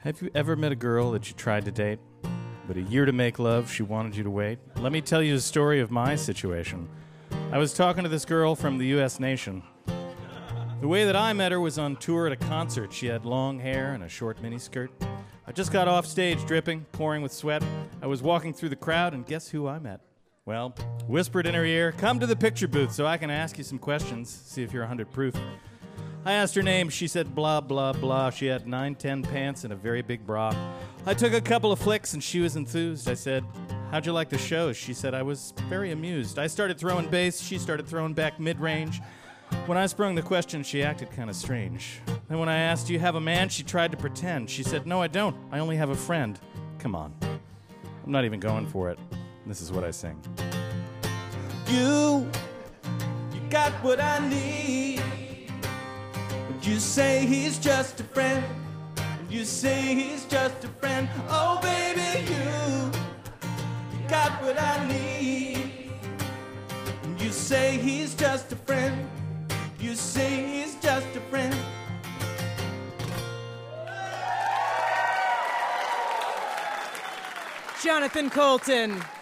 Have you ever met a girl that you tried to date, but a year to make love, she wanted you to wait? Let me tell you the story of my situation. I was talking to this girl from the U.S. nation. The way that I met her was on tour at a concert. She had long hair and a short miniskirt. I just got off stage, dripping, pouring with sweat. I was walking through the crowd, and guess who I met? Well, whispered in her ear, "Come to the picture booth so I can ask you some questions, see if you're 100 proof." I asked her name. She said blah, blah, blah. She had 9-10 pants and a very big bra. I took a couple of flicks, and she was enthused. I said, "How'd you like the show?" She said, "I was very amused." I started throwing bass. She started throwing back mid-range. When I sprung the question, she acted kind of strange. And when I asked, "Do you have a man?" she tried to pretend. She said, "No, I don't. I only have a friend." Come on. I'm not even going for it. This is what I sing. You got what I need. You say he's just a friend. You say he's just a friend. Oh, baby, you got what I need. You say he's just a friend. You say he's just a friend. Jonathan Coulton.